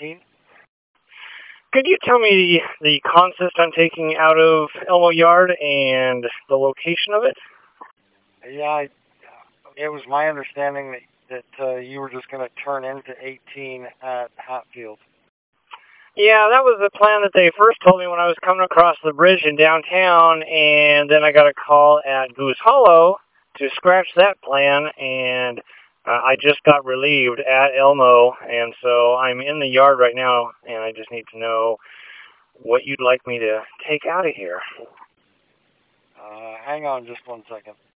18. Could you tell me the consist I'm taking out of Elmo Yard and the location of it? Yeah, it was my understanding that you were just going to turn into 18 at Hatfield. Yeah, that was the plan that they first told me when I was coming across the bridge in downtown, and then I got a call at Goose Hollow to scratch that plan, and I just got relieved at Elmo, and so I'm in the yard right now, and I just need to know what you'd like me to take out of here. Hang on just one second.